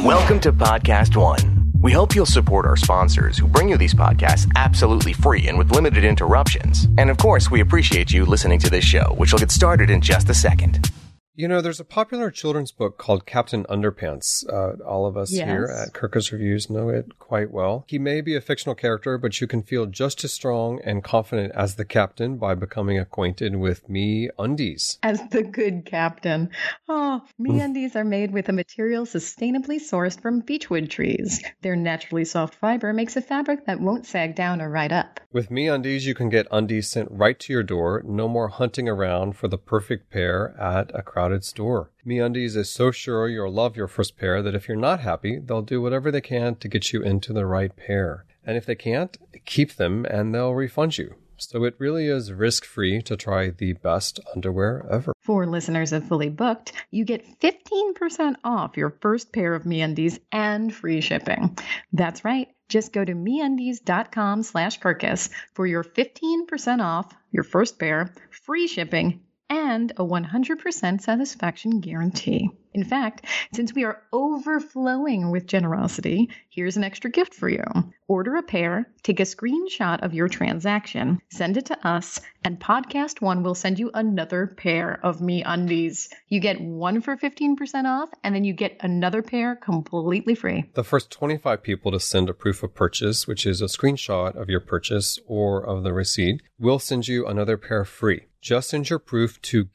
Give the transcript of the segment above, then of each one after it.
Welcome to Podcast One. We hope you'll support our sponsors who bring you these podcasts absolutely free and with limited interruptions. And of course, we appreciate you listening to this show, which will get started in just a second. You know, there's a popular children's book called Captain Underpants. All of us here at Kirkus Reviews know it quite well. He may be a fictional character, but you can feel just as strong and confident as the captain by becoming acquainted with MeUndies. As the good captain. Oh, MeUndies are made with a material sustainably sourced from beechwood trees. Their naturally soft fiber makes a fabric that won't sag down or ride up. With MeUndies, you can get undies sent right to your door. No more hunting around for the perfect pair at a crowded store. MeUndies is so sure you'll love your first pair that if you're not happy, they'll do whatever they can to get you into the right pair. And if they can't, keep them and they'll refund you. So it really is risk-free to try the best underwear ever. For listeners of Fully Booked, you get 15% off your first pair of MeUndies and free shipping. That's right. Just go to MeUndies.com/Kirkus for your 15% off your first pair, free shipping, and a 100% satisfaction guarantee. In fact, since we are overflowing with generosity, here's an extra gift for you. Order a pair, take a screenshot of your transaction, send it to us, and Podcast One will send you another pair of MeUndies. You get one for 15% off, and then you get another pair completely free. The first 25 people to send a proof of purchase, which is a screenshot of your purchase or of the receipt, will send you another pair free. Just send your proof to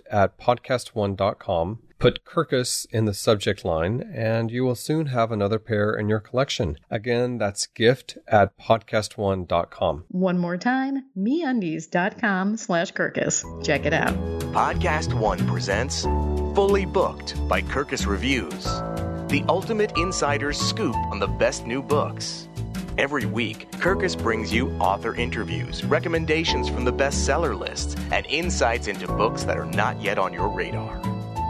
gift@podcastone.com. Put Kirkus in the subject line, and you will soon have another pair in your collection. Again, that's gift@podcastone.com. One more time, MeUndies.com/Kirkus. Check it out. Podcast One presents Fully Booked by Kirkus Reviews, the ultimate insider's scoop on the best new books. Every week, Kirkus brings you author interviews, recommendations from the bestseller lists, and insights into books that are not yet on your radar.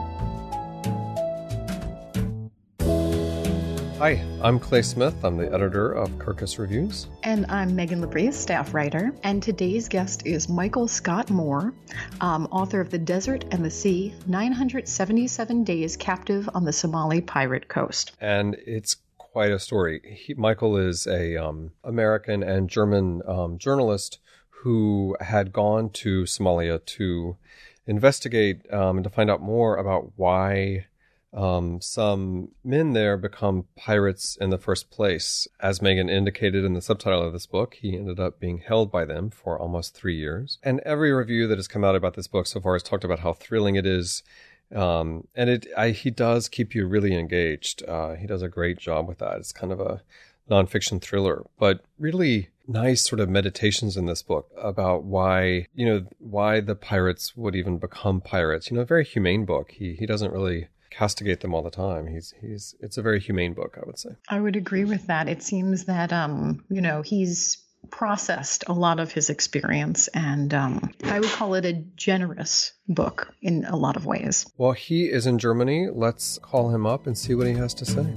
Hi, I'm Clay Smith. I'm the editor of Kirkus Reviews. And I'm Megan Labrie, staff writer. And today's guest is Michael Scott Moore, author of The Desert and the Sea, 977 Days Captive on the Somali Pirate Coast. And it's quite a story. Michael is a American and German journalist who had gone to Somalia to investigate and to find out more about why some men there become pirates in the first place. As Megan indicated in the subtitle of this book, he ended up being held by them for almost 3 years. And every review that has come out about this book so far has talked about how thrilling it is. And he does keep you really engaged. He does a great job with that. It's kind of a nonfiction thriller, but really nice sort of meditations in this book about why the pirates would even become pirates. A very humane book. He doesn't really castigate them all the time. It's a very humane book, I would say. I would agree with that. It seems that, he's processed a lot of his experience, and I would call it a generous book in a lot of ways. Well, he is in Germany. Let's call him up and see what he has to say.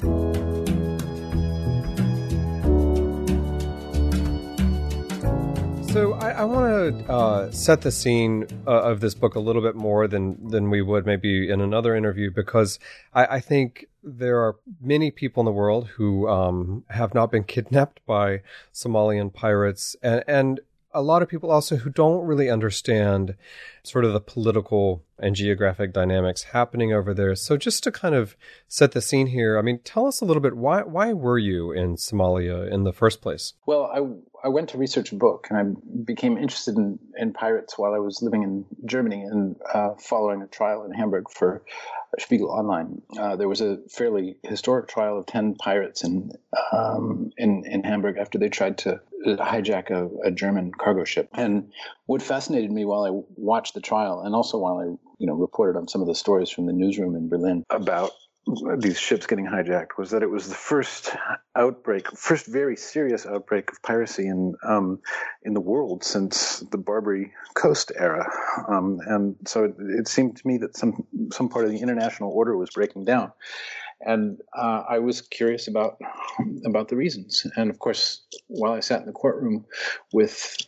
So I want to set the scene of this book a little bit more than we would maybe in another interview, because I think there are many people in the world who have not been kidnapped by Somalian pirates, and a lot of people also who don't really understand sort of the political and geographic dynamics happening over there. So just to kind of set the scene here, I mean, tell us a little bit, why were you in Somalia in the first place? Well, I went to research a book, and I became interested in pirates while I was living in Germany and following a trial in Hamburg for Spiegel Online. There was a fairly historic trial of 10 pirates in Hamburg after they tried to hijack a German cargo ship. And what fascinated me while I watched the trial, and also while I reported on some of the stories from the newsroom in Berlin about these ships getting hijacked, was that it was the first very serious outbreak of piracy in the world since the Barbary Coast era, and so it seemed to me that some part of the international order was breaking down, and I was curious about the reasons. And of course, while I sat in the courtroom with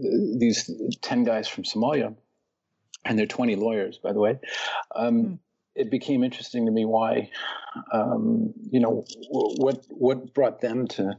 these 10 guys from Somalia, and they're 20 lawyers, by the way. it became interesting to me why, what brought them to.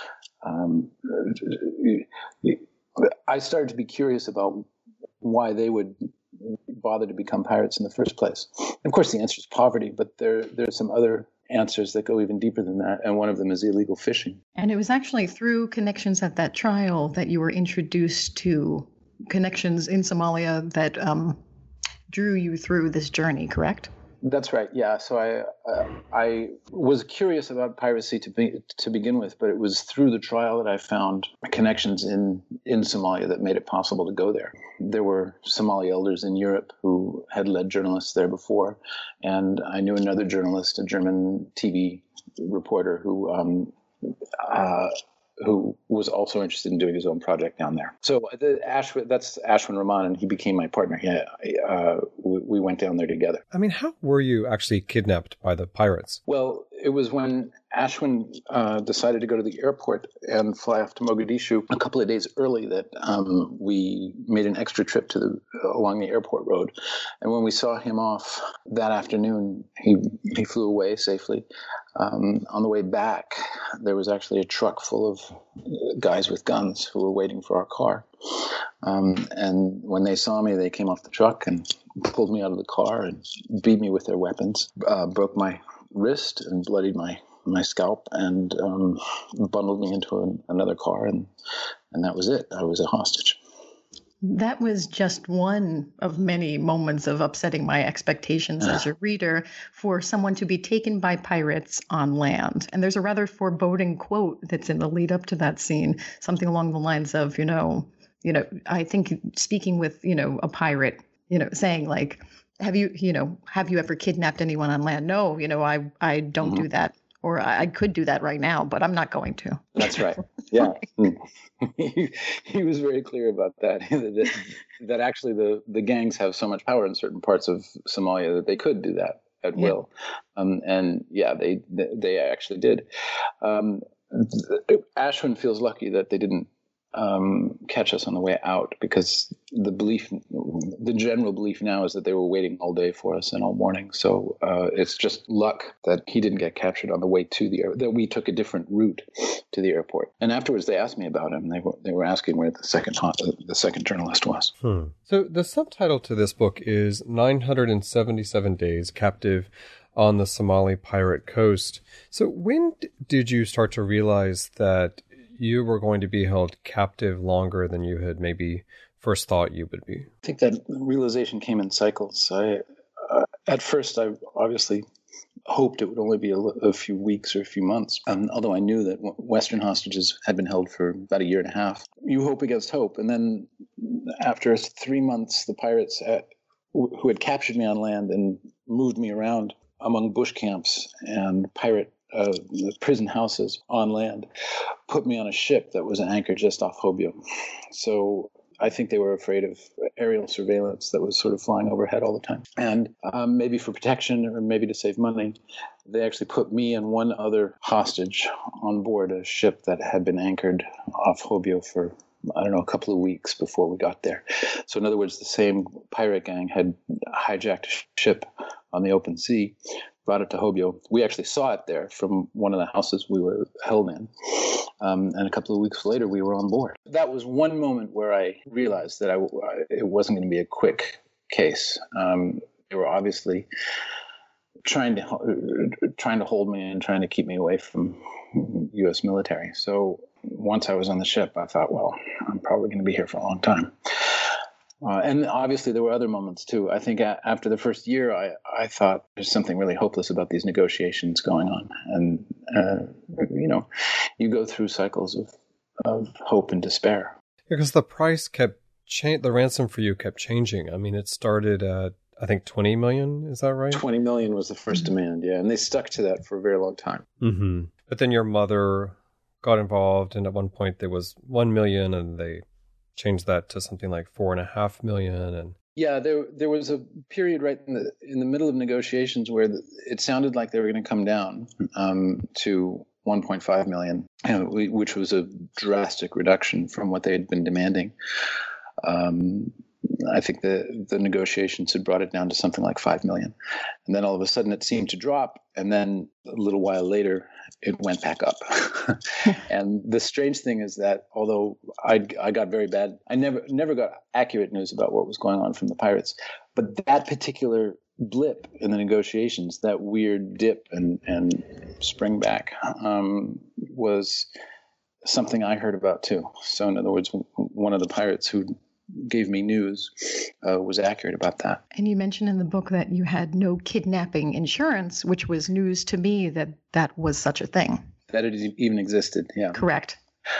I started to be curious about why they would bother to become pirates in the first place. And of course, the answer is poverty, but there's some other answers that go even deeper than that, and one of them is illegal fishing. And it was actually through connections at that trial that you were introduced to connections in Somalia that drew you through this journey, correct? That's right. Yeah. So I was curious about piracy to begin with, but it was through the trial that I found connections in Somalia that made it possible to go there. There were Somali elders in Europe who had led journalists there before, and I knew another journalist, a German TV reporter who was also interested in doing his own project down there. So that's Ashwin Rahman, and he became my partner. We went down there together. I mean, how were you actually kidnapped by the pirates? Well, it was when Ashwin decided to go to the airport and fly off to Mogadishu a couple of days early that we made an extra trip along the airport road. And when we saw him off that afternoon, he flew away safely. On the way back, there was actually a truck full of guys with guns who were waiting for our car. And when they saw me, they came off the truck and pulled me out of the car and beat me with their weapons, broke my wrist and bloodied my scalp, and bundled me into another car, and that was it. I was a hostage. That was just one of many moments of upsetting my expectations as a reader for someone to be taken by pirates on land. And there's a rather foreboding quote that's in the lead up to that scene, something along the lines of, I think speaking with, a pirate, saying like, have you ever kidnapped anyone on land? No, I don't do that. Or I could do that right now, but I'm not going to. That's right. Yeah. He was very clear about that, that actually the gangs have so much power in certain parts of Somalia that they could do that at will. They actually did. Ashwin feels lucky that they didn't catch us on the way out, because the general belief now is that they were waiting all day for us and all morning. So it's just luck that he didn't get captured on the way to that we took a different route to the airport. And afterwards, they asked me about him. They were asking where the second journalist was. So the subtitle to this book is 977 Days Captive on the Somali Pirate Coast. So when did you start to realize that you were going to be held captive longer than you had maybe first thought you would be? I think that realization came in cycles. At first, I obviously hoped it would only be a few weeks or a few months, although I knew that Western hostages had been held for about a year and a half. You hope against hope. And then after 3 months, the pirates who had captured me on land and moved me around among bush camps and pirate prison houses on land, put me on a ship that was anchored just off Hobyo. So I think they were afraid of aerial surveillance that was sort of flying overhead all the time. And maybe for protection or maybe to save money, they actually put me and one other hostage on board a ship that had been anchored off Hobyo for, a couple of weeks before we got there. So in other words, the same pirate gang had hijacked a ship on the open sea, brought it to Hobyo. We actually saw it there from one of the houses we were held in. And a couple of weeks later, we were on board. That was one moment where I realized that it wasn't going to be a quick case. They were obviously trying to hold me and trying to keep me away from U.S. military. So once I was on the ship, I thought, well, I'm probably going to be here for a long time. And obviously there were other moments too. I think after the first year, I thought there's something really hopeless about these negotiations going on. And, you go through cycles of hope and despair. Because the price the ransom for you kept changing. I mean, it started at, I think, 20 million. Is that right? 20 million was the first demand. Yeah. And they stuck to that for a very long time. Mm-hmm. But then your mother got involved. And at one point there was 1 million and they changed that to something like 4.5 million. And yeah, there was a period right in the middle of negotiations where it sounded like they were going to come down to 1.5 million, which was a drastic reduction from what they had been demanding. I think the negotiations had brought it down to something like 5 million. And then all of a sudden it seemed to drop. And then a little while later, it went back up. And the strange thing is that although I got very bad, I never got accurate news about what was going on from the pirates. But that particular blip in the negotiations, that weird dip and spring back, was something I heard about too. So in other words, one of the pirates who gave me news was accurate about that. And you mentioned in the book that you had no kidnapping insurance, which was news to me that was such a thing. That it even existed, yeah. Correct.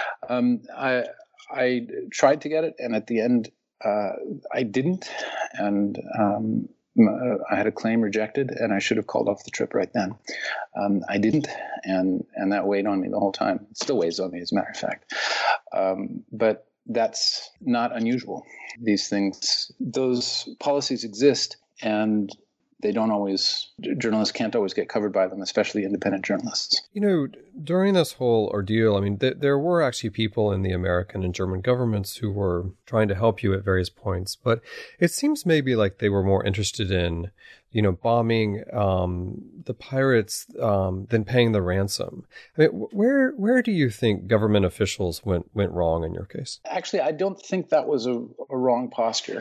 I tried to get it, and at the end, I didn't, and I had a claim rejected, and I should have called off the trip right then. I didn't, and that weighed on me the whole time. It still weighs on me, as a matter of fact. But that's not unusual. These things, those policies exist, and they don't always, journalists can't always get covered by them, especially independent journalists. You know, during this whole ordeal, I mean, there were actually people in the American and German governments who were trying to help you at various points, but it seems maybe like they were more interested in, you know, bombing the pirates than paying the ransom. I mean, where do you think government officials went wrong in your case? Actually, I don't think that was a wrong posture.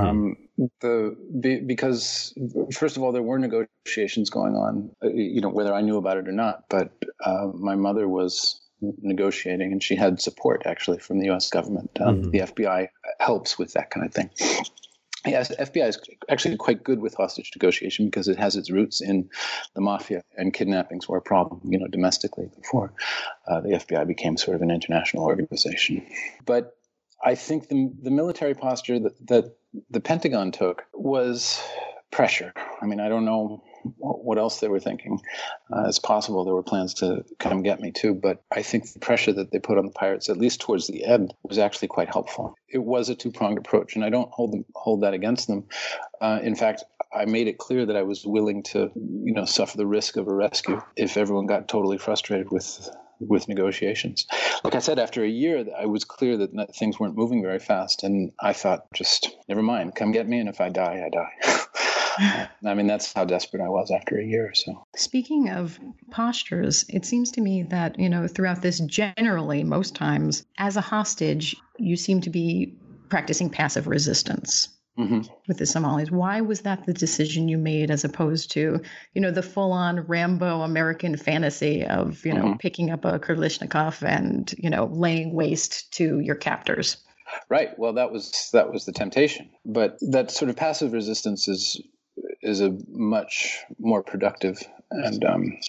Because first of all, there were negotiations going on, you know, whether I knew about it or not. But my mother was negotiating, and she had support actually from the U.S. government. The FBI helps with that kind of thing. Yes, the FBI is actually quite good with hostage negotiation because it has its roots in the mafia, and kidnappings were a problem, you know, domestically before the FBI became sort of an international organization. But I think the military posture that the Pentagon took was pressure. I mean, I don't know what else they were thinking. It's possible there were plans to come get me too, but I think the pressure that they put on the pirates, at least towards the end, was actually quite helpful. It was a two-pronged approach, and I don't hold that against them. In fact, I made it clear that I was willing to, you know, suffer the risk of a rescue if everyone got totally frustrated with negotiations. Like I said, after a year, I was clear that things weren't moving very fast, and I thought, just never mind, come get me, and if I die, I die. I mean, that's how desperate I was after a year or so. Speaking of postures, it seems to me that, you know, throughout this, generally, most times, as a hostage, you seem to be practicing passive resistance. With the Somalis. Why was that the decision you made as opposed to, you know, the full-on Rambo American fantasy of, you know, picking up a Kalashnikov and, you know, laying waste to your captors? Right. Well, that was the temptation. But that sort of passive resistance is a much more productive and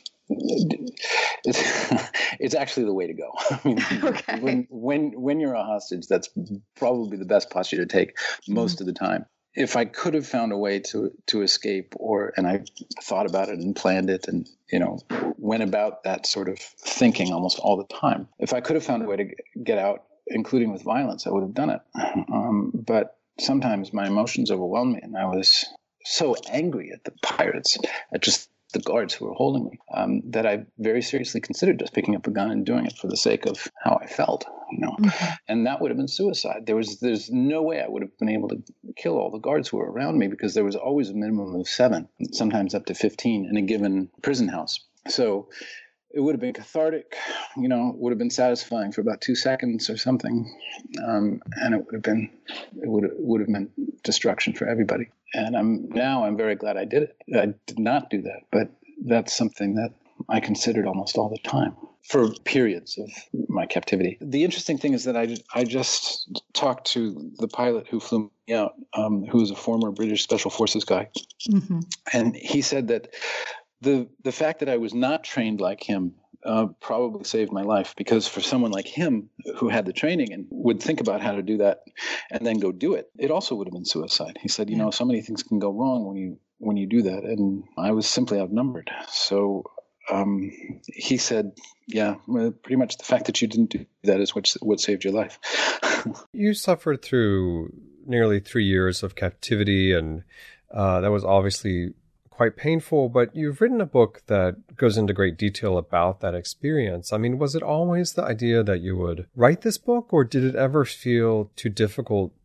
it's actually the way to go. I mean, when you're a hostage, that's probably the best posture to take most of the time. If I could have found a way to escape, and I thought about it and planned it, and, you know, went about that sort of thinking almost all the time. If I could have found a way to get out, including with violence, I would have done it. But sometimes my emotions overwhelmed me, and I was so angry at the pirates, at just the guards who were holding me, that I very seriously considered just picking up a gun and doing it for the sake of how I felt, you know. And that would have been suicide. There's no way I would have been able to kill all the guards who were around me, because there was always a minimum of 7, sometimes up to 15 in a given prison house. So it would have been cathartic, you know, it would have been satisfying for about 2 seconds or something, and it would have meant destruction for everybody. And I'm very glad I did it. I did not do that, but that's something that I considered almost all the time for periods of my captivity. The interesting thing is that I just talked to the pilot who flew me out, who was a former British Special Forces guy, and he said that the fact that I was not trained like him probably saved my life, because for someone like him who had the training and would think about how to do that and then go do it, it also would have been suicide. He said, you know, so many things can go wrong when you do that, and I was simply outnumbered. So he said, yeah, well, pretty much the fact that you didn't do that is what saved your life. You suffered through nearly 3 years of captivity, and that was obviously quite painful, but you've written a book that goes into great detail about that experience. I mean, was it always the idea that you would write this book, or did it ever feel too difficult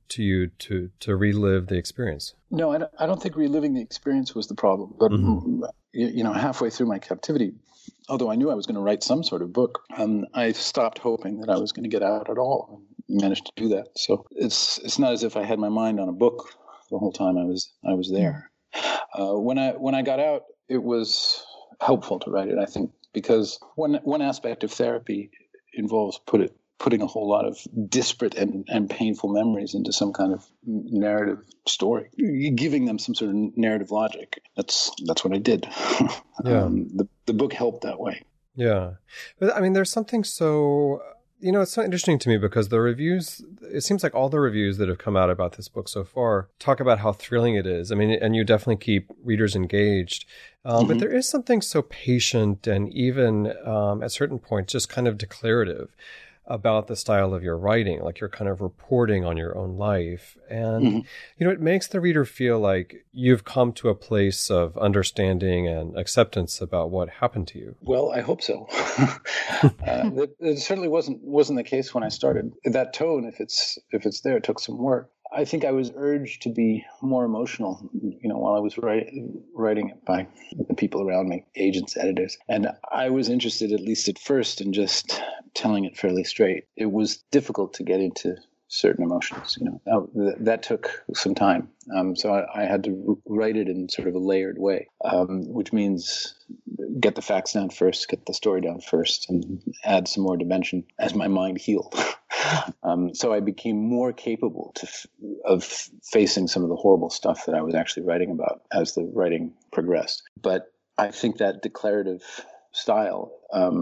to you to relive the experience? No, I don't think reliving the experience was the problem. But, halfway through my captivity, although I knew I was going to write some sort of book, I stopped hoping that I was going to get out at all. And managed to do that. So it's not as if I had my mind on a book the whole time I was there. When I got out, it was helpful to write it, I think, because one aspect of therapy involves putting a whole lot of disparate and painful memories into some kind of narrative story, giving them some sort of narrative logic. That's what I did. Yeah. The book helped that way. Yeah. But I mean, there's something so, it's so interesting to me because the reviews, it seems like all the reviews that have come out about this book so far talk about how thrilling it is. I mean, and you definitely keep readers engaged. But there is something so patient and even at certain points just kind of declarative about the style of your writing, like you're kind of reporting on your own life. And, it makes the reader feel like you've come to a place of understanding and acceptance about what happened to you. Well, I hope so. It certainly wasn't the case when I started. That tone, if it's there, it took some work. I think I was urged to be more emotional, while I was writing it by the people around me, agents, editors. And I was interested, at least at first, in just telling it fairly straight. It was difficult to get into certain emotions, that took some time. So I had to write it in sort of a layered way, which means get the facts down first, get the story down first, and add some more dimension as my mind healed. So I became more capable of facing some of the horrible stuff that I was actually writing about as the writing progressed. But I think that declarative style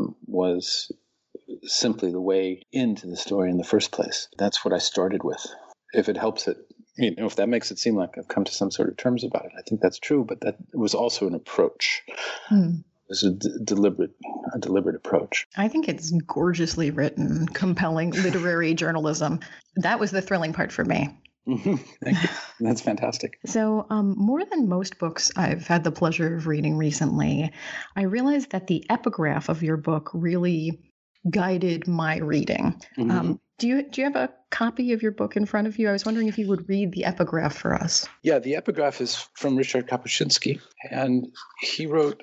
was simply the way into the story in the first place. That's what I started with. If it helps it, if that makes it seem like I've come to some sort of terms about it, I think that's true. But that was also an approach. It was a deliberate approach. I think it's gorgeously written, compelling literary journalism. That was the thrilling part for me. Thank you. That's fantastic. So more than most books I've had the pleasure of reading recently, I realized that the epigraph of your book really guided my reading. Do you have a copy of your book in front of you? I was wondering if you would read the epigraph for us. Yeah, the epigraph is from Richard Kapuscinski, and he wrote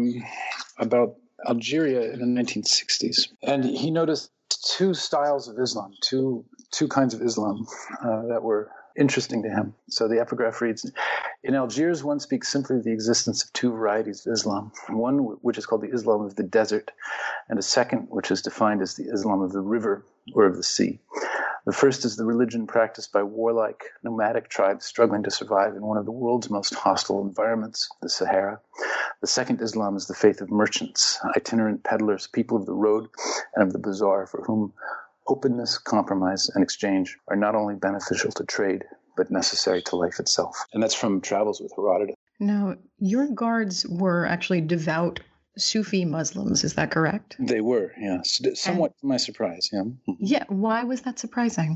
about Algeria in the 1960s. And he noticed two styles of Islam, two kinds of Islam that were interesting to him. So the epigraph reads, in Algiers, one speaks simply of the existence of two varieties of Islam, one which is called the Islam of the desert, and a second which is defined as the Islam of the river or of the sea. The first is the religion practiced by warlike, nomadic tribes struggling to survive in one of the world's most hostile environments, the Sahara. The second Islam is the faith of merchants, itinerant peddlers, people of the road and of the bazaar, for whom openness, compromise, and exchange are not only beneficial to trade, but necessary to life itself. And that's from Travels with Herodotus. Now, your guards were actually devout Sufi Muslims, is that correct? They were, yes. Somewhat to my surprise, yeah. Yeah, why was that surprising?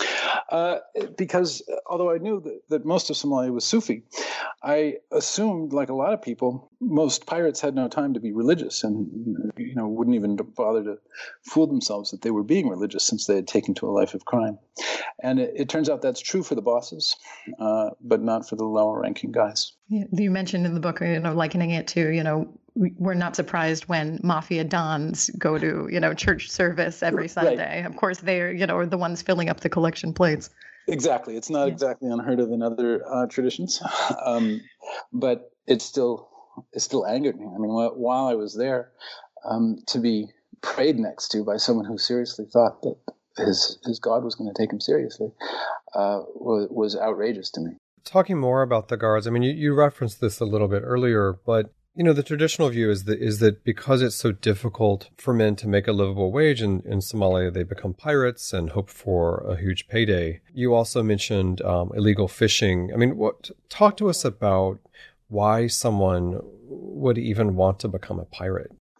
Because although I knew that most of Somalia was Sufi, I assumed, like a lot of people, most pirates had no time to be religious and, wouldn't even bother to fool themselves that they were being religious since they had taken to a life of crime. And it turns out that's true for the bosses, but not for the lower ranking guys. Yeah, you mentioned in the book, likening it to, we're not surprised when mafia dons go to, church service every Sunday. Right. Of course, they're, are the ones filling up the collection plates. Exactly. It's not exactly unheard of in other traditions, but it still angered me. I mean, while I was there, to be prayed next to by someone who seriously thought that his God was going to take him seriously was outrageous to me. Talking more about the guards, I mean, you referenced this a little bit earlier, but the traditional view is that because it's so difficult for men to make a livable wage in Somalia, they become pirates and hope for a huge payday. You also mentioned illegal fishing. I mean, talk to us about why someone would even want to become a pirate.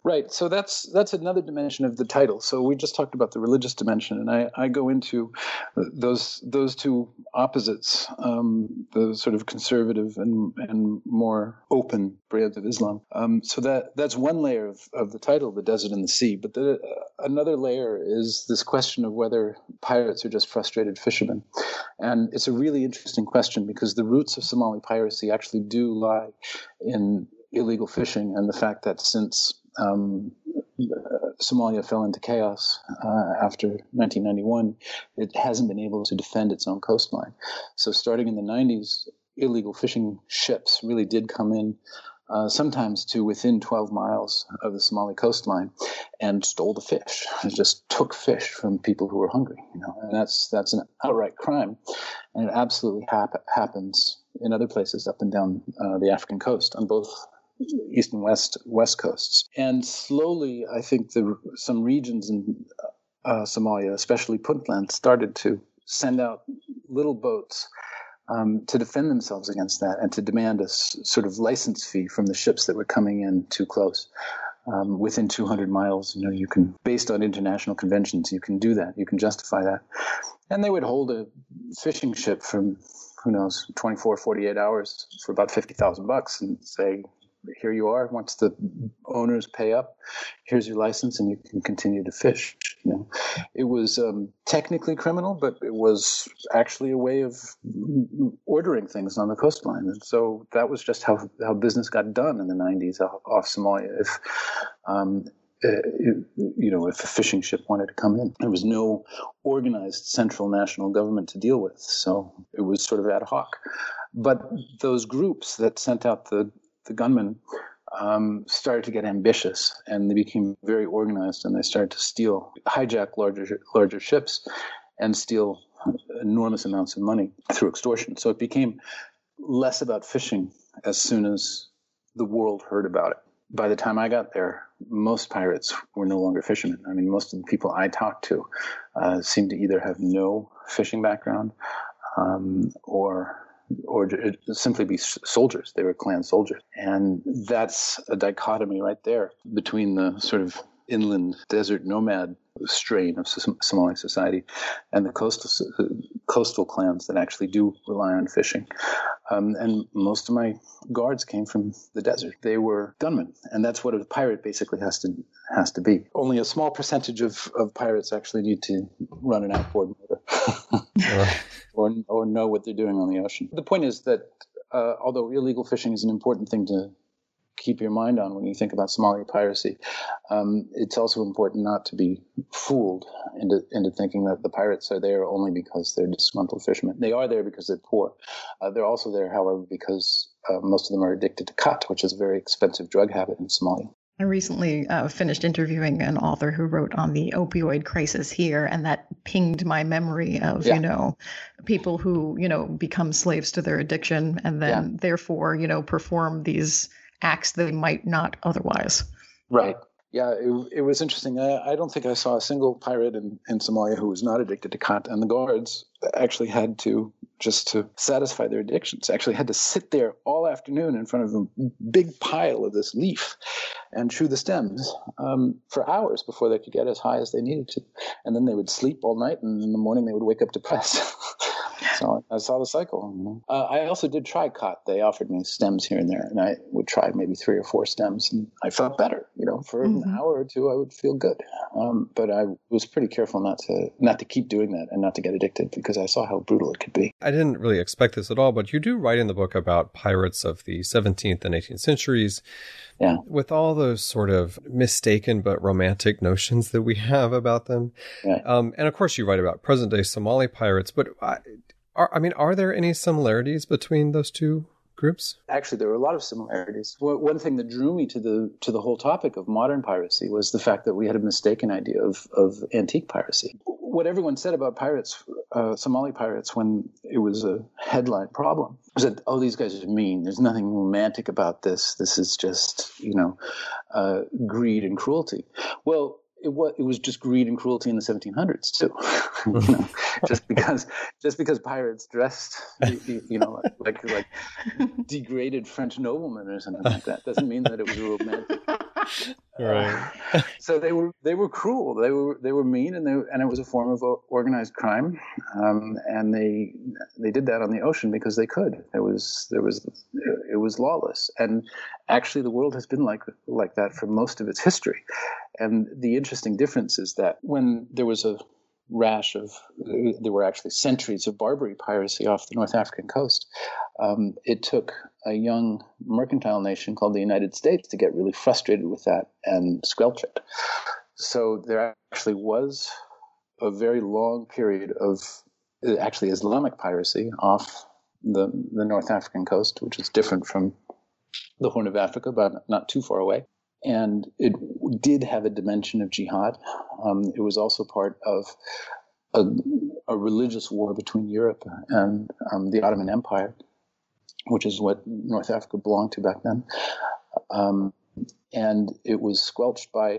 Right. So that's another dimension of the title. So we just talked about the religious dimension, and I go into those two opposites, the sort of conservative and more open brands of Islam. So that's one layer of the title, The Desert and the Sea. But another layer is this question of whether pirates are just frustrated fishermen. And it's a really interesting question because the roots of Somali piracy actually do lie in illegal fishing and the fact that since Somalia fell into chaos after 1991, it hasn't been able to defend its own coastline. So starting in the 90s, illegal fishing ships really did come in sometimes to within 12 miles of the Somali coastline and stole the fish. It just took fish from people who were hungry, and that's an outright crime. And it absolutely happens in other places up and down the African coast on both east and west coasts. And slowly, I think some regions in Somalia, especially Puntland, started to send out little boats to defend themselves against that and to demand a sort of license fee from the ships that were coming in too close. Within 200 miles, you can, based on international conventions, you can do that. You can justify that. And they would hold a fishing ship from, 24, 48 hours for about $50,000 and say, here you are. Once the owners pay up, here's your license, and you can continue to fish. It was technically criminal, but it was actually a way of ordering things on the coastline. And so that was just how business got done in the 90s off Somalia. If a fishing ship wanted to come in, there was no organized central national government to deal with. So it was sort of ad hoc. But those groups that sent out the gunmen started to get ambitious, and they became very organized, and they started to hijack larger ships and steal enormous amounts of money through extortion. So it became less about fishing as soon as the world heard about it. By the time I got there, most pirates were no longer fishermen. I mean, most of the people I talked to seemed to either have no fishing background or simply be soldiers. They were clan soldiers. And that's a dichotomy right there between the sort of inland desert nomad strain of Somali society and the coastal clans that actually do rely on fishing. And most of my guards came from the desert. They were gunmen, and that's what a pirate basically has to be. Only a small percentage of pirates actually need to run an outboard motor or know what they're doing on the ocean. The point is that although illegal fishing is an important thing to keep your mind on when you think about Somali piracy, it's also important not to be fooled into thinking that the pirates are there only because they're disgruntled fishermen. They are there because they're poor. They're also there, however, because most of them are addicted to khat, which is a very expensive drug habit in Somalia. I recently finished interviewing an author who wrote on the opioid crisis here, and that pinged my memory of, people who, become slaves to their addiction and then therefore, perform these acts they might not otherwise. Right. Yeah, it was interesting. I don't think I saw a single pirate in Somalia who was not addicted to khat, and the guards actually had to, just to satisfy their addictions, actually had to sit there all afternoon in front of a big pile of this leaf and chew the stems for hours before they could get as high as they needed to. And then they would sleep all night, and in the morning they would wake up depressed. So I saw the cycle. I also did try khat. They offered me stems here and there, and I would try maybe 3 or 4 stems, and I felt better. For an hour or two, I would feel good. But I was pretty careful not to keep doing that and not to get addicted, because I saw how brutal it could be. I didn't really expect this at all, but you do write in the book about pirates of the 17th and 18th centuries. Yeah. With all those sort of mistaken but romantic notions that we have about them. Right. And of course, you write about present-day Somali pirates, but are there any similarities between those two groups? Actually, there were a lot of similarities. One thing that drew me to the whole topic of modern piracy was the fact that we had a mistaken idea of antique piracy. What everyone said about pirates, Somali pirates, when it was a headline problem, was that, these guys are mean. There's nothing romantic about this. This is just, greed and cruelty. Well, it was just greed and cruelty in the 1700s too. just because pirates dressed, like degraded French noblemen or something like that, doesn't mean that it was a romantic Right. So they were cruel. They were mean, and it was a form of organized crime. And they did that on the ocean because they could. It was lawless. And actually, the world has been like that for most of its history. And the interesting difference is that when there was a rash of, there were actually centuries of Barbary piracy off the North African coast. It took a young mercantile nation called the United States to get really frustrated with that and squelch it. So there actually was a very long period of actually Islamic piracy off the North African coast, which is different from the Horn of Africa, but not too far away. And it did have a dimension of jihad. It was also part of a religious war between Europe and the Ottoman Empire, which is what North Africa belonged to back then. And it was squelched by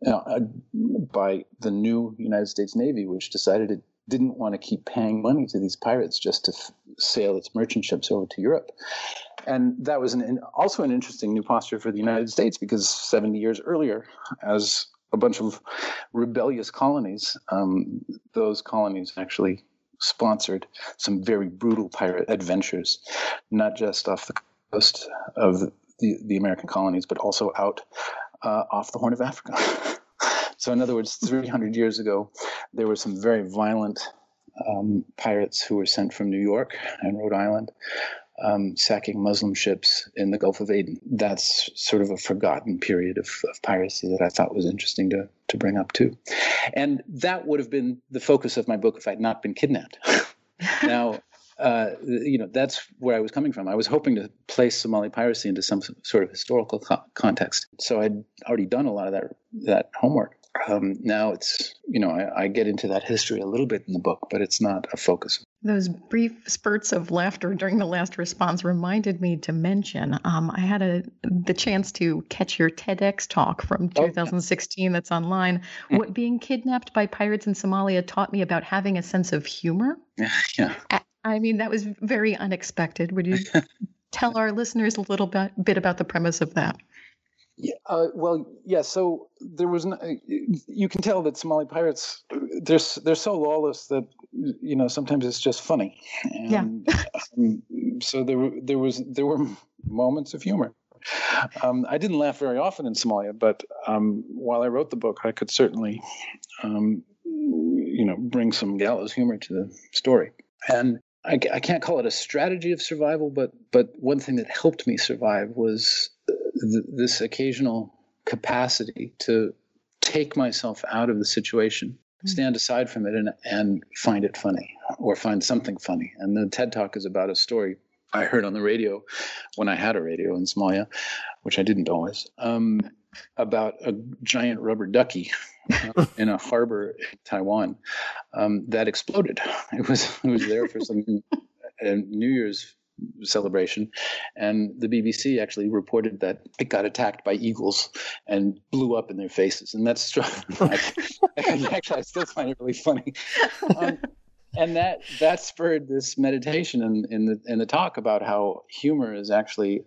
the new United States Navy, which decided it didn't want to keep paying money to these pirates just to sail its merchant ships over to Europe. And that was also an interesting new posture for the United States, because 70 years earlier, as a bunch of rebellious colonies, those colonies actually sponsored some very brutal pirate adventures, not just off the coast of the American colonies, but also out off the Horn of Africa. So in other words, 300 years ago, there were some very violent pirates who were sent from New York and Rhode Island, sacking Muslim ships in the Gulf of Aden. That's sort of a forgotten period of piracy that I thought was interesting to bring up too. And that would have been the focus of my book if I'd not been kidnapped. Now, that's where I was coming from. I was hoping to place Somali piracy into some sort of historical context. So I'd already done a lot of that homework. Now it's, I get into that history a little bit in the book, but it's not a focus. Those brief spurts of laughter during the last response reminded me to mention, I had the chance to catch your TEDx talk from 2016 that's online. What being kidnapped by pirates in Somalia taught me about having a sense of humor. Yeah. I mean, that was very unexpected. Would you tell our listeners a little bit about the premise of that? Yeah. So there was, you can tell that Somali pirates, they're so lawless that sometimes it's just funny. And, so there were moments of humor. I didn't laugh very often in Somalia, but while I wrote the book, I could certainly, bring some gallows humor to the story. And I can't call it a strategy of survival, but one thing that helped me survive was this occasional capacity to take myself out of the situation, stand aside from it, and find it funny, or find something funny. And the TED Talk is about a story I heard on the radio when I had a radio in Somalia, which I didn't always, about a giant rubber ducky in a harbor in Taiwan that exploded. It was there for some New Year's celebration, and the BBC actually reported that it got attacked by eagles and blew up in their faces. And that's actually, I still find it really funny. And that spurred this meditation in the talk about how humor is actually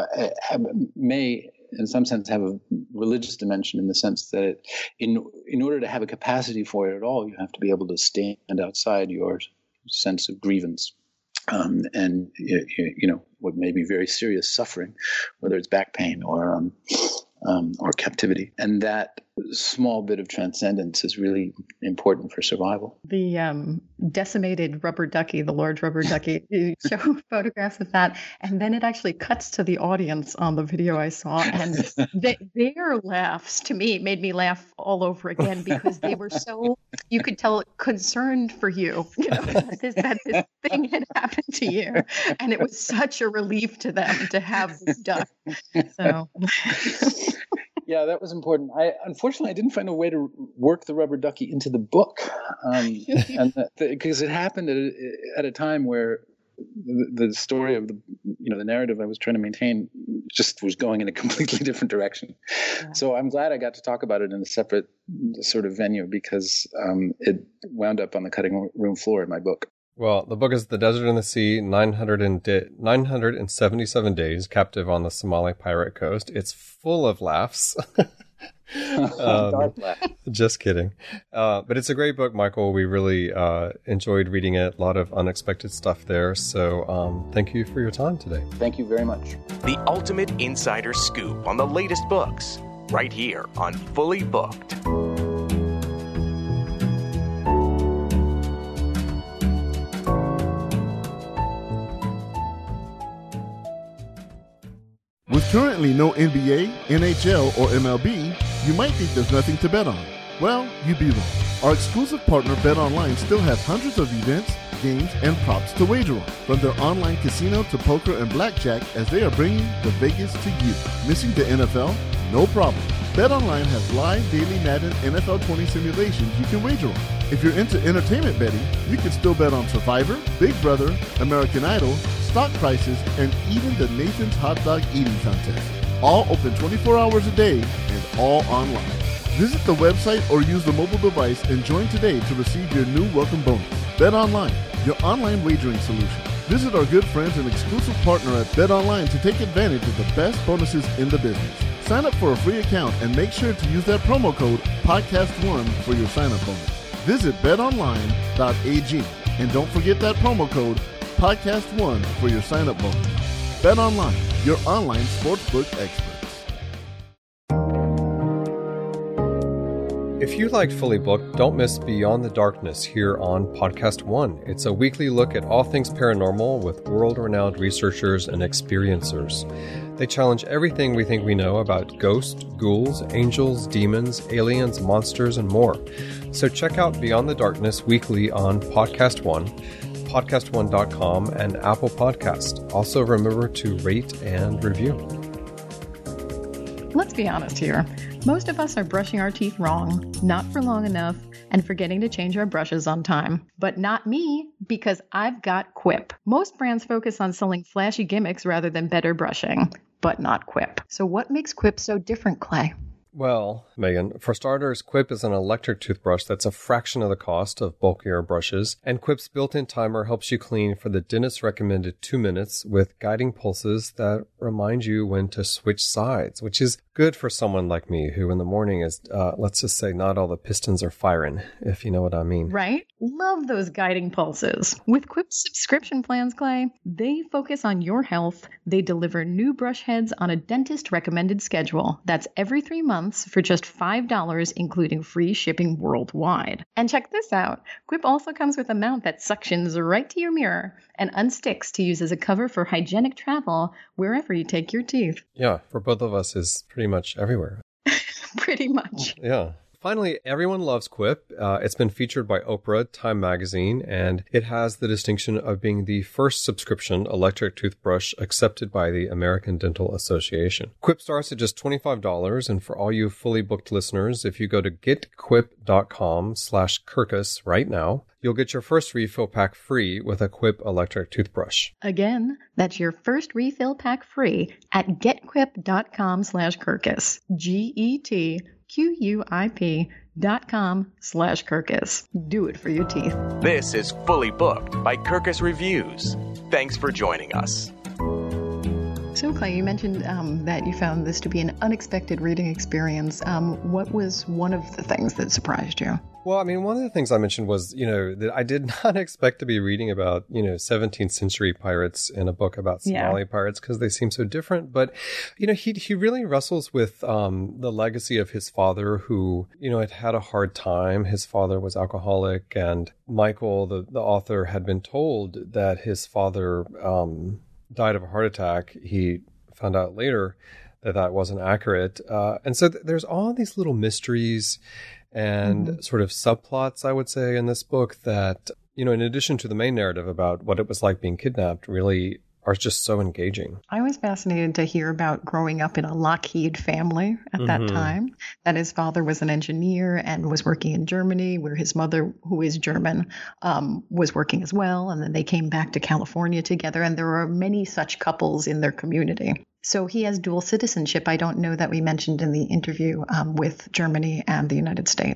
may in some sense have a religious dimension, in the sense that in order to have a capacity for it at all, you have to be able to stand outside your sense of grievance. And what may be very serious suffering, whether it's back pain or captivity. And that small bit of transcendence is really important for survival. The decimated rubber ducky, the large rubber ducky, you show photographs of that, and then it actually cuts to the audience on the video I saw, and their laughs, to me, made me laugh all over again, because they were so, you could tell, concerned for you, that this thing had happened to you, and it was such a relief to them to have this duck. So... Yeah, that was important. Unfortunately, I didn't find a way to work the rubber ducky into the book, and because it happened at a time where the story of the narrative I was trying to maintain just was going in a completely different direction. Yeah. So I'm glad I got to talk about it in a separate sort of venue, because it wound up on the cutting room floor in my book. Well, the book is The Desert and the Sea, 977 Days Captive on the Somali Pirate Coast. It's full of laughs. Just kidding. But it's a great book, Michael. We really enjoyed reading it. A lot of unexpected stuff there. So thank you for your time today. Thank you very much. The ultimate insider scoop on the latest books, right here on Fully Booked. With currently no NBA, NHL, or MLB, you might think there's nothing to bet on. Well, you'd be wrong. Our exclusive partner BetOnline still has hundreds of events, games, and props to wager on. From their online casino to poker and blackjack, as they are bringing the Vegas to you. Missing the NFL? No problem. BetOnline has live daily Madden NFL 20 simulations you can wager on. If you're into entertainment betting, you can still bet on Survivor, Big Brother, American Idol, stock prices, and even the Nathan's Hot Dog Eating Contest. All open 24 hours a day and all online. Visit the website or use the mobile device and join today to receive your new welcome bonus. BetOnline, your online wagering solution. Visit our good friends and exclusive partner at BetOnline to take advantage of the best bonuses in the business. Sign up for a free account and make sure to use that promo code PODCAST1 for your sign-up bonus. Visit betonline.ag and don't forget that promo code PODCAST1 for your sign-up bonus. BetOnline, your online sportsbook experts. If you liked Fully Booked, don't miss Beyond the Darkness here on Podcast One. It's a weekly look at all things paranormal with world-renowned researchers and experiencers. They challenge everything we think we know about ghosts, ghouls, angels, demons, aliens, monsters, and more. So check out Beyond the Darkness weekly on Podcast One, podcastone.com, and Apple Podcast. Also remember to rate and review. Let's be honest here. Most of us are brushing our teeth wrong, not for long enough, and forgetting to change our brushes on time. But not me, because I've got Quip. Most brands focus on selling flashy gimmicks rather than better brushing, but not Quip. So what makes Quip so different, Clay? Well, Megan, for starters, Quip is an electric toothbrush that's a fraction of the cost of bulkier brushes, and Quip's built-in timer helps you clean for the dentist's recommended 2 minutes with guiding pulses that remind you when to switch sides, which is good for someone like me who in the morning is, let's just say, not all the pistons are firing, if you know what I mean. Right? Love those guiding pulses. With Quip's subscription plans, Clay, they focus on your health. They deliver new brush heads on a dentist-recommended schedule. That's every 3 months for just $5, including free shipping worldwide. And check this out. Quip also comes with a mount that suctions right to your mirror and unsticks to use as a cover for hygienic travel wherever you take your teeth. Yeah, for both of us is pretty much everywhere. Pretty much. Yeah. Finally, everyone loves Quip. It's been featured by Oprah, Time Magazine, and it has the distinction of being the first subscription electric toothbrush accepted by the American Dental Association. Quip starts at just $25, and for all you fully booked listeners, if you go to getquip.com/Kirkus right now, you'll get your first refill pack free with a Quip electric toothbrush. Again, that's your first refill pack free at getquip.com/Kirkus. GETQUIP.com/Kirkus. Do it for your teeth. This is Fully Booked by Kirkus Reviews. Thanks for joining us. So, Clay, you mentioned that you found this to be an unexpected reading experience. What was one of the things that surprised you? Well, I mean, one of the things I mentioned was, that I did not expect to be reading about, 17th century pirates in a book about Somali pirates because they seem so different. But, he really wrestles with the legacy of his father who, had a hard time. His father was alcoholic, and Michael, the author, had been told that his father died of a heart attack. He found out later that wasn't accurate. And so there's all these little mysteries and sort of subplots, I would say, in this book that, in addition to the main narrative about what it was like being kidnapped, really are just so engaging. I was fascinated to hear about growing up in a Lockheed family at that time, that his father was an engineer and was working in Germany, where his mother, who is German, was working as well. And then they came back to California together. And there are many such couples in their community. So he has dual citizenship. I don't know that we mentioned in the interview with Germany and the United States.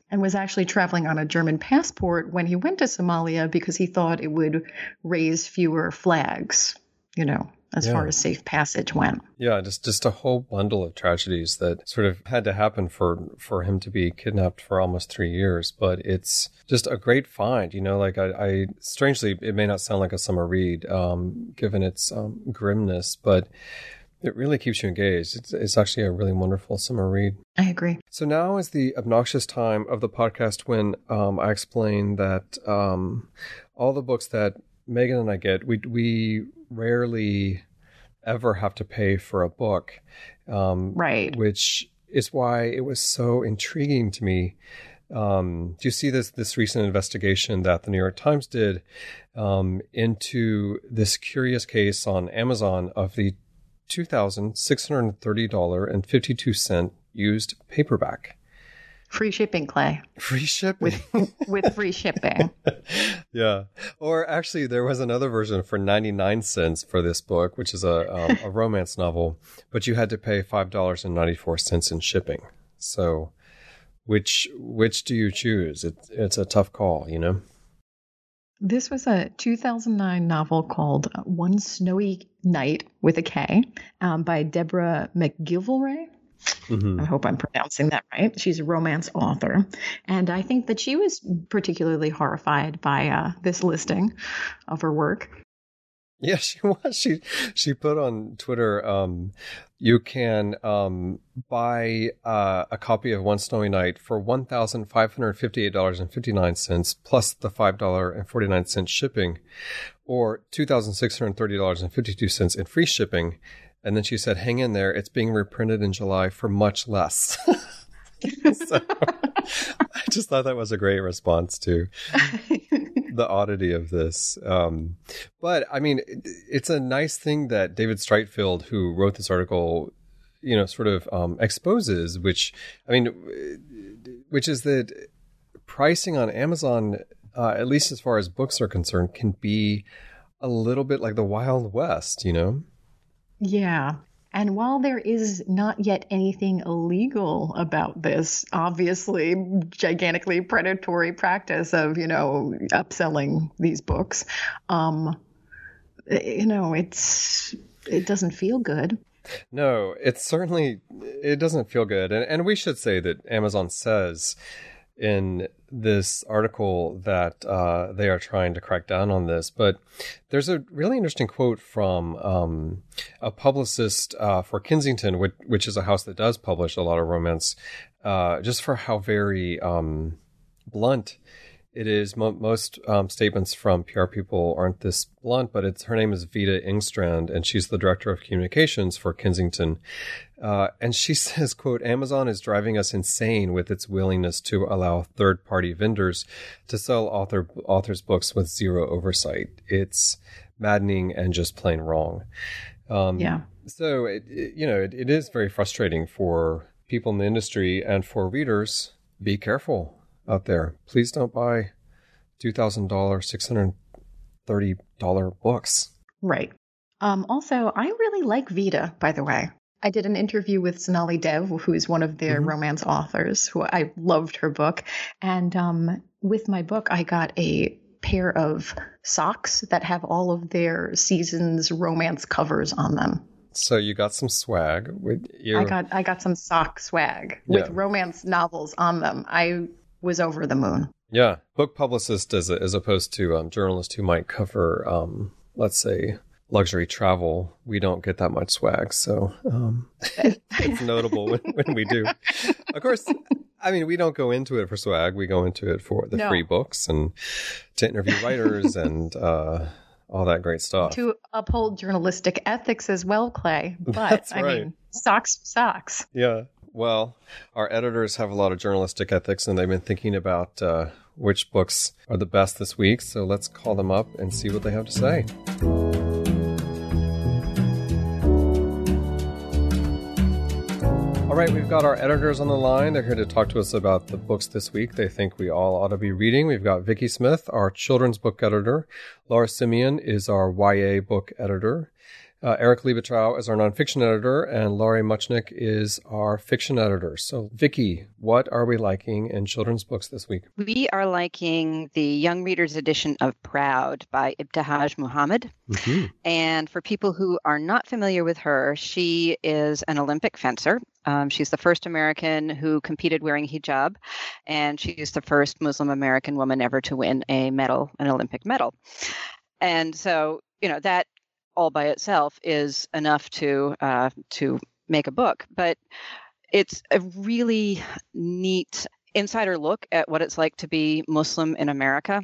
and was actually traveling on a German passport when he went to Somalia because he thought it would raise fewer flags, as far as safe passage went. Yeah, just a whole bundle of tragedies that sort of had to happen for him to be kidnapped for almost 3 years. But it's just a great find, I strangely, it may not sound like a summer read, given its grimness, but it really keeps you engaged. It's actually a really wonderful summer read. I agree. So now is the obnoxious time of the podcast when I explain that all the books that Megan and I get, we rarely ever have to pay for a book. Right. Which is why it was so intriguing to me. Do you see this recent investigation that the New York Times did into this curious case on Amazon of the $2,630.52 used paperback? Free shipping, Clay. Free shipping. With free shipping. Yeah. Or actually, there was another version for 99 cents for this book, which is a romance novel, but you had to pay $5.94 in shipping. So which do you choose? It's a tough call, This was a 2009 novel called One Snowy Night with a K by Deborah McGilvray. Mm-hmm. I hope I'm pronouncing that right. She's a romance author. And I think that she was particularly horrified by this listing of her work. Yeah, she was. She put on Twitter, you can buy a copy of One Snowy Night for $1,558.59 plus the $5.49 shipping, or $2,630.52 in free shipping. And then she said, hang in there, it's being reprinted in July for much less. So, I just thought that was a great response to the oddity of this. But I mean, it's a nice thing that David Streitfeld, who wrote this article, sort of exposes, which is that pricing on Amazon, at least as far as books are concerned, can be a little bit like the Wild West, Yeah. And while there is not yet anything illegal about this, obviously gigantically predatory practice of, upselling these books, it doesn't feel good. No, it doesn't feel good. And we should say that Amazon says in this article that they are trying to crack down on this. But there's a really interesting quote from a publicist for Kensington, which is a house that does publish a lot of romance, just for how very blunt it is. Most statements from PR people aren't this blunt, but her name is Vita Engstrand, and she's the director of communications for Kensington. And she says, quote, Amazon is driving us insane with its willingness to allow third-party vendors to sell authors' books with zero oversight. It's maddening and just plain wrong. Yeah. So, it is very frustrating for people in the industry and for readers. Be careful out there. Please don't buy $2,000, $630 books. Right. Also, I really like Vita, by the way. I did an interview with Sonali Dev, who is one of their romance authors, who I loved her book. And with my book, I got a pair of socks that have all of their season's romance covers on them. So you got some swag with your... I got some sock swag with romance novels on them. I was over the moon. Yeah. Book publicist as opposed to journalists who might cover, let's say, luxury travel. We don't get that much swag. So it's notable when we do. Of course, I mean, we don't go into it for swag. We go into it for the free books and to interview writers and all that great stuff. To uphold journalistic ethics as well, Clay. But That's right. I mean, socks. Yeah. Well, our editors have a lot of journalistic ethics, and they've been thinking about which books are the best this week. So let's call them up and see what they have to say. All right, we've got our editors on the line. They're here to talk to us about the books this week they think we all ought to be reading. We've got Vicki Smith, our children's book editor. Laura Simeon is our YA book editor. Eric Liebetrau is our nonfiction editor, and Laurie Muchnick is our fiction editor. So, Vicki, what are we liking in children's books this week? We are liking the Young Readers edition of Proud by Ibtihaj Muhammad. Mm-hmm. And for people who are not familiar with her, she is an Olympic fencer. She's the first American who competed wearing hijab, and she's the first Muslim American woman ever to win an Olympic medal. And so, that all by itself is enough to make a book. But it's a really neat insider look at what it's like to be Muslim in America.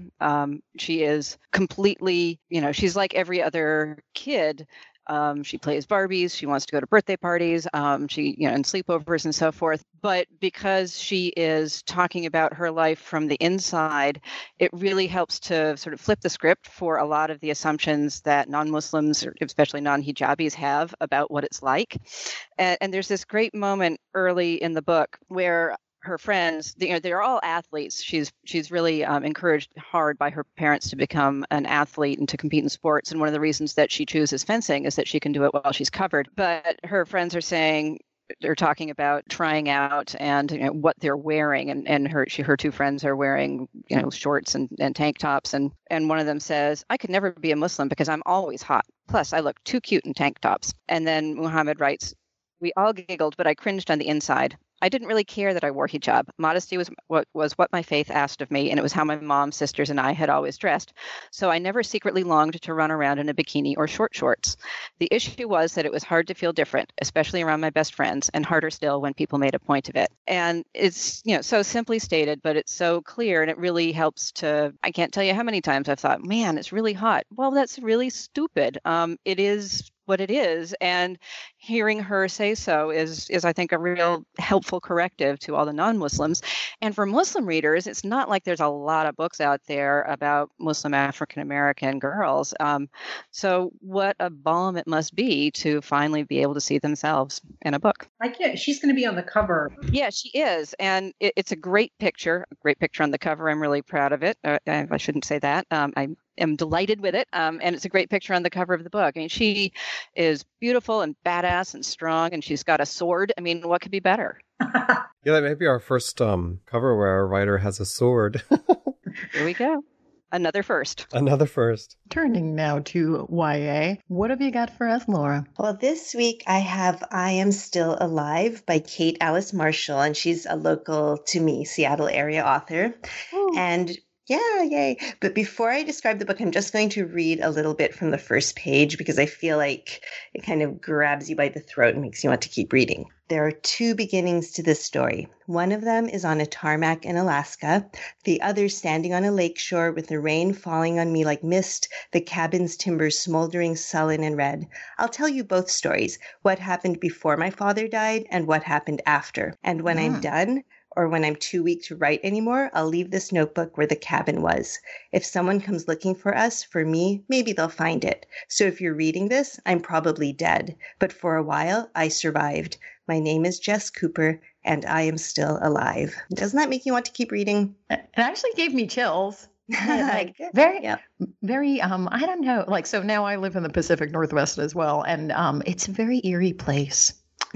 She is completely, she's like every other kid. She plays Barbies. She wants to go to birthday parties. And sleepovers and so forth. But because she is talking about her life from the inside, it really helps to sort of flip the script for a lot of the assumptions that non-Muslims, or especially non-hijabis, have about what it's like. And there's this great moment early in the book where her friends, they're all athletes. She's really encouraged hard by her parents to become an athlete and to compete in sports. And one of the reasons that she chooses fencing is that she can do it while she's covered. But her friends they're talking about trying out and what they're wearing. And her two friends are wearing, shorts and tank tops. And one of them says, I could never be a Muslim because I'm always hot. Plus, I look too cute in tank tops. And then Muhammad writes, we all giggled, but I cringed on the inside. I didn't really care that I wore hijab. Modesty was what my faith asked of me, and it was how my mom, sisters, and I had always dressed. So I never secretly longed to run around in a bikini or short shorts. The issue was that it was hard to feel different, especially around my best friends, and harder still when people made a point of it. And it's, so simply stated, but it's so clear, and it really helps to, I can't tell you how many times I've thought, man, it's really hot. Well, that's really stupid. It is what it is. And hearing her say so is I think, a real helpful corrective to all the non-Muslims. And for Muslim readers, it's not like there's a lot of books out there about Muslim African-American girls. So what a balm it must be to finally be able to see themselves in a book. She's going to be on the cover. Yeah, she is. And it's a great picture on the cover. I'm really proud of it. I shouldn't say that. I'm delighted with it. And it's a great picture on the cover of the book. I mean, she is beautiful and badass and strong, and she's got a sword. I mean, what could be better? Yeah, that may be our first cover where our writer has a sword. Here we go. Another first. Turning now to YA. What have you got for us, Laura? Well, this week I have I Am Still Alive by Kate Alice Marshall, and she's a local to me, Seattle area author. Ooh. And yeah, yay. But before I describe the book, I'm just going to read a little bit from the first page because I feel like it kind of grabs you by the throat and makes you want to keep reading. There are two beginnings to this story. One of them is on a tarmac in Alaska, the other standing on a lakeshore with the rain falling on me like mist, the cabin's timbers smoldering sullen and red. I'll tell you both stories, what happened before my father died and what happened after. And when I'm done, or when I'm too weak to write anymore, I'll leave this notebook where the cabin was. If someone comes looking for us, for me, maybe they'll find it. So if you're reading this, I'm probably dead. But for a while, I survived. My name is Jess Cooper, and I am still alive. Doesn't that make you want to keep reading? It actually gave me chills. Very, I don't know. So now I live in the Pacific Northwest as well, and it's a very eerie place.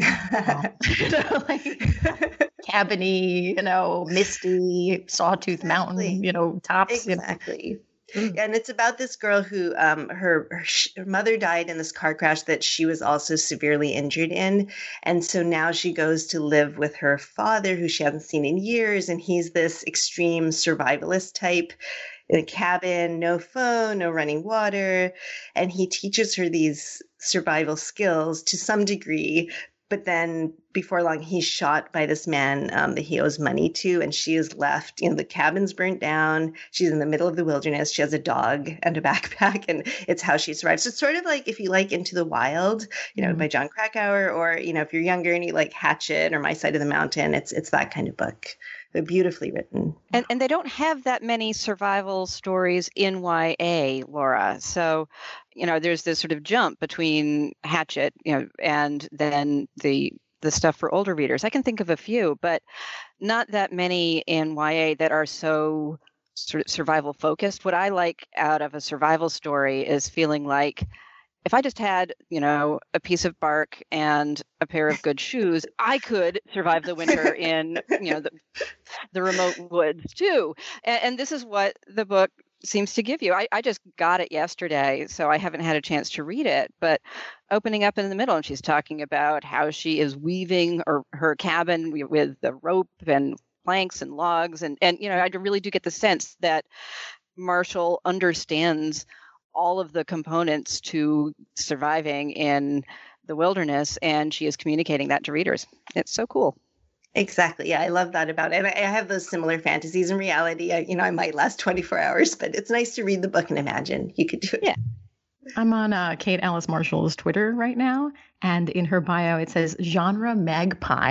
Cabiny, misty, Sawtooth Mountain, tops. Exactly. And it's about this girl who her mother died in this car crash that she was also severely injured in. And so now she goes to live with her father, who she hasn't seen in years. And he's this extreme survivalist type in a cabin, no phone, no running water. And he teaches her these survival skills to some degree. But then before long, he's shot by this man that he owes money to, and she is left. The cabin's burnt down. She's in the middle of the wilderness. She has a dog and a backpack, and it's how she survives. So it's sort of like if you like Into the Wild, by Jon Krakauer, or, if you're younger and you like Hatchet or My Side of the Mountain, it's that kind of book. They're beautifully written. And they don't have that many survival stories in YA, Laura. So, there's this sort of jump between Hatchet, and then the stuff for older readers. I can think of a few, but not that many in YA that are so sort of survival focused. What I like out of a survival story is feeling like if I just had, a piece of bark and a pair of good shoes, I could survive the winter in, the remote woods too. And this is what the book seems to give you. I just got it yesterday, so I haven't had a chance to read it, but opening up in the middle, and she's talking about how she is weaving her cabin with the rope and planks and logs. And I really do get the sense that Marshall understands all of the components to surviving in the wilderness, and she is communicating that to readers. It's so cool. Exactly. Yeah, I love that about it. And I have those similar fantasies in reality. I might last 24 hours, but it's nice to read the book and imagine you could do it. Yeah. I'm on Kate Alice Marshall's Twitter right now, and in her bio it says genre magpie.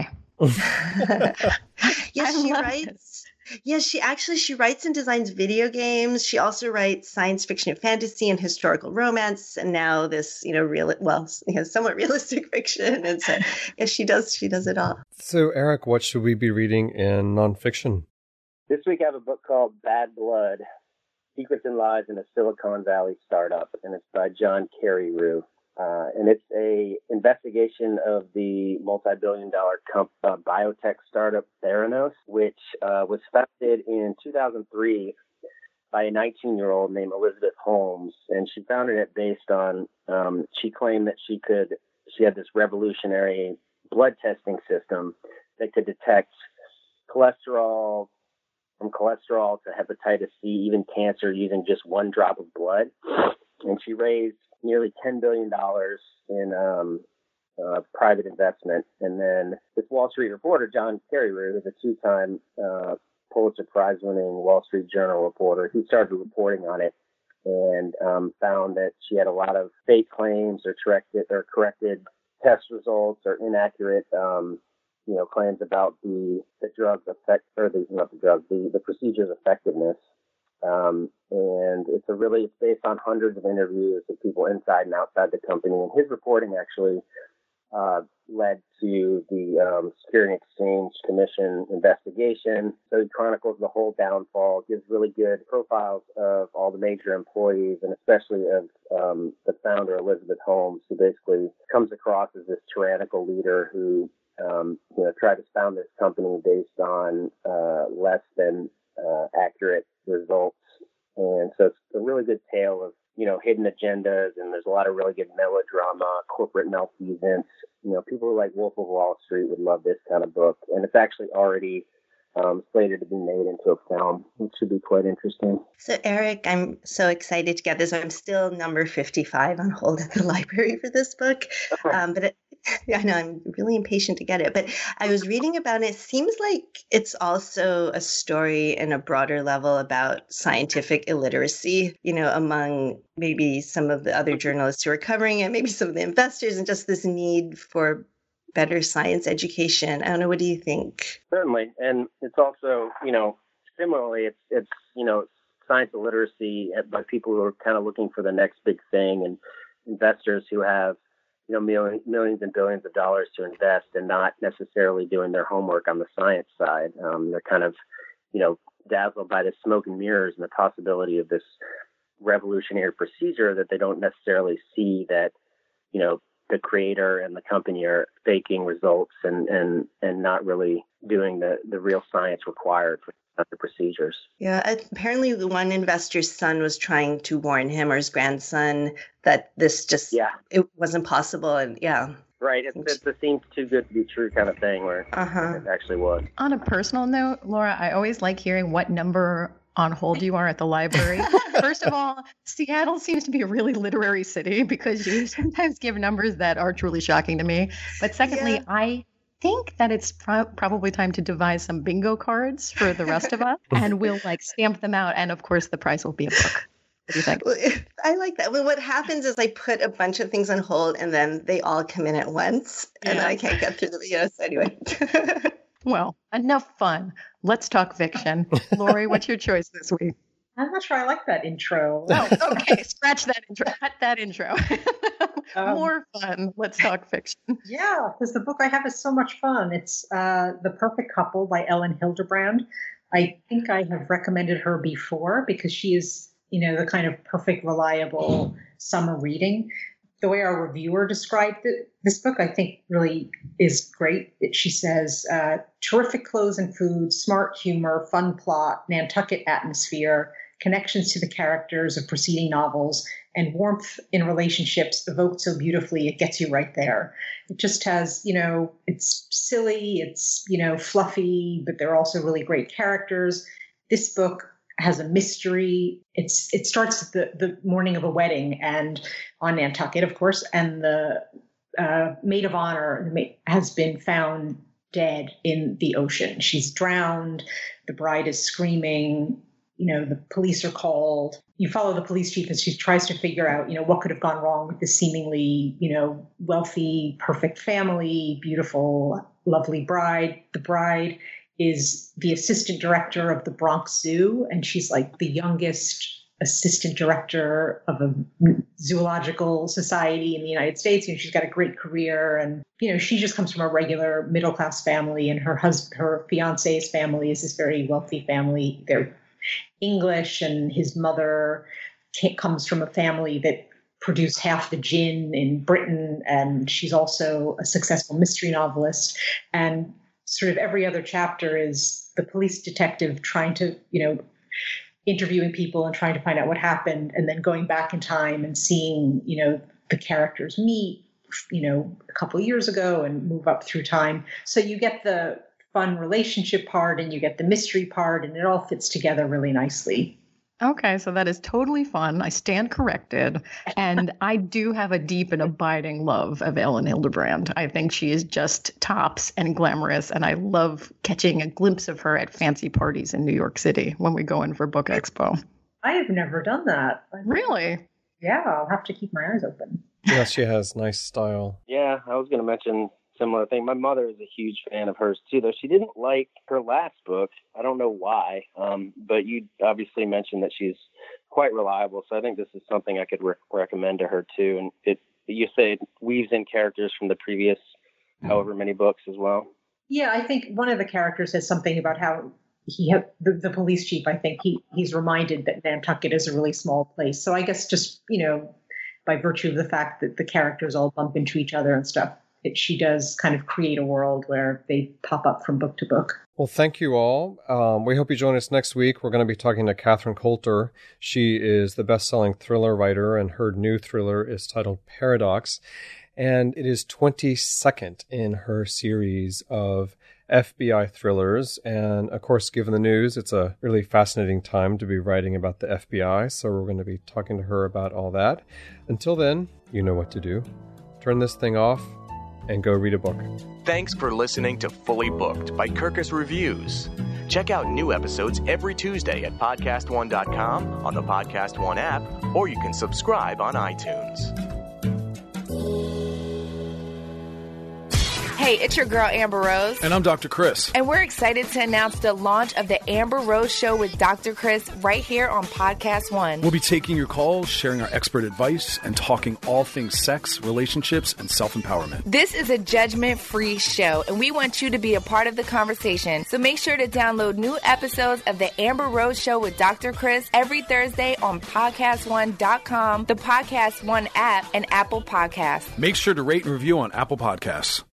Yes, she writes. Yes, she writes and designs video games. She also writes science fiction and fantasy and historical romance, and now this, somewhat realistic fiction. And so, yes, she does it all. So, Eric, what should we be reading in nonfiction? This week I have a book called Bad Blood: Secrets and Lies in a Silicon Valley Startup, and it's by John Carreyrou. And it's a investigation of the multi-billion-dollar biotech startup Theranos, which was founded in 2003 by a 19-year-old named Elizabeth Holmes. And she founded it based on, she claimed that she had this revolutionary blood testing system that could detect cholesterol, from cholesterol to hepatitis C, even cancer, using just one drop of blood. And she raised nearly $10 billion in private investment. And then this Wall Street reporter, John Carreyrou, who's a two-time Pulitzer Prize-winning Wall Street Journal reporter, he started reporting on it and found that she had a lot of fake claims or corrected test results or inaccurate claims about the drug's effect, or the procedure's effectiveness. And it's based on hundreds of interviews with people inside and outside the company. And his reporting actually led to the Security and Exchange Commission investigation. So he chronicles the whole downfall, gives really good profiles of all the major employees, and especially of the founder, Elizabeth Holmes, who basically comes across as this tyrannical leader who tried to found this company based on less than accurate results. And so it's a really good tale of, hidden agendas, and there's a lot of really good melodrama, corporate malfeasance. People who like Wolf of Wall Street would love this kind of book. And it's actually already slated to be made into a film, which should be quite interesting. So, Eric, I'm so excited to get this. I'm still number 55 on hold at the library for this book. I know I'm really impatient to get it, but I was reading about it. It seems like it's also a story in a broader level about scientific illiteracy, among maybe some of the other journalists who are covering it, maybe some of the investors, and just this need for better science education. I don't know. What do you think? Certainly. And it's also, similarly, it's science illiteracy by people who are kind of looking for the next big thing, and investors who have millions and billions of dollars to invest and not necessarily doing their homework on the science side. They're kind of, dazzled by the smoke and mirrors and the possibility of this revolutionary procedure that they don't necessarily see that, the creator and the company are faking results and not really doing the real science required for the procedures. Yeah, apparently the one investor's son was trying to warn him, or his grandson, that this it wasn't possible. And right. It seems too good to be true kind of thing, where it actually was. On a personal note, Laura, I always like hearing what number on hold you are at the library. First of all, Seattle seems to be a really literary city, because you sometimes give numbers that are truly shocking to me. But secondly, I think that it's probably time to devise some bingo cards for the rest of us, and we'll stamp them out. And of course, the prize will be a book. What do you think? Well, I like that. Well, what happens is I put a bunch of things on hold, and then they all come in at once, and I can't get through them. Yes, anyway. Well, enough fun. Let's talk fiction. Lori, what's your choice this week? I'm not sure I like that intro. Oh, okay. Scratch that intro. Cut that intro. More fun. Let's talk fiction. Yeah, because the book I have is so much fun. It's The Perfect Couple by Ellen Hilderbrand. I think I have recommended her before because she is, the kind of perfect, reliable summer reading. the way our reviewer described this book, I think really is great. She says, terrific clothes and food, smart humor, fun plot, Nantucket atmosphere, connections to the characters of preceding novels, and warmth in relationships evoked so beautifully, it gets you right there. It just has, it's silly, it's, fluffy, but they're also really great characters. This book has a mystery. It starts at the morning of a wedding and on Nantucket, of course, and the maid of honor has been found dead in the ocean. She's drowned. The bride is screaming. The police are called. You follow the police chief as she tries to figure out, what could have gone wrong with this seemingly, wealthy, perfect family, beautiful, lovely bride. The bride is the assistant director of the Bronx Zoo, and she's like the youngest assistant director of a zoological society in the United States. She's got a great career, and she just comes from a regular middle class family, and her fiance's family is this very wealthy family. They're English, and his mother comes from a family that produced half the gin in Britain, and she's also a successful mystery novelist. And sort of every other chapter is the police detective trying to, interviewing people and trying to find out what happened, and then going back in time and seeing, the characters meet, a couple of years ago and move up through time. So you get the fun relationship part and you get the mystery part, and it all fits together really nicely. Okay, so that is totally fun. I stand corrected. And I do have a deep and abiding love of Elin Hilderbrand. I think she is just tops and glamorous, and I love catching a glimpse of her at fancy parties in New York City when we go in for Book Expo. I have never done that. Really? Yeah, I'll have to keep my eyes open. Yeah, she has nice style. Yeah, I was going to mention similar thing. My mother is a huge fan of hers too, though she didn't like her last book. I don't know why, but you obviously mentioned that she's quite reliable, so I think this is something I could recommend to her too. And you say it weaves in characters from the previous however many books as well. Yeah, I think one of the characters says something about how the police chief, I think he's reminded that Nantucket is a really small place. So I guess just, by virtue of the fact that the characters all bump into each other and stuff, she does kind of create a world where they pop up from book to book. Well, thank you all. We hope you join us next week. We're going to be talking to Catherine Coulter. She is the best-selling thriller writer, and her new thriller is titled Paradox. And it is 22nd in her series of FBI thrillers. And of course, given the news, it's a really fascinating time to be writing about the FBI. So we're going to be talking to her about all that. Until then, you know what to do. Turn this thing off and go read a book. Thanks for listening to Fully Booked by Kirkus Reviews. Check out new episodes every Tuesday at podcastone.com, on the Podcast One app, or you can subscribe on iTunes. Hey, it's your girl, Amber Rose. And I'm Dr. Chris. And we're excited to announce the launch of the Amber Rose Show with Dr. Chris right here on Podcast One. We'll be taking your calls, sharing our expert advice, and talking all things sex, relationships, and self-empowerment. This is a judgment-free show, and we want you to be a part of the conversation. So make sure to download new episodes of the Amber Rose Show with Dr. Chris every Thursday on podcastone.com, the Podcast One app, and Apple Podcasts. Make sure to rate and review on Apple Podcasts.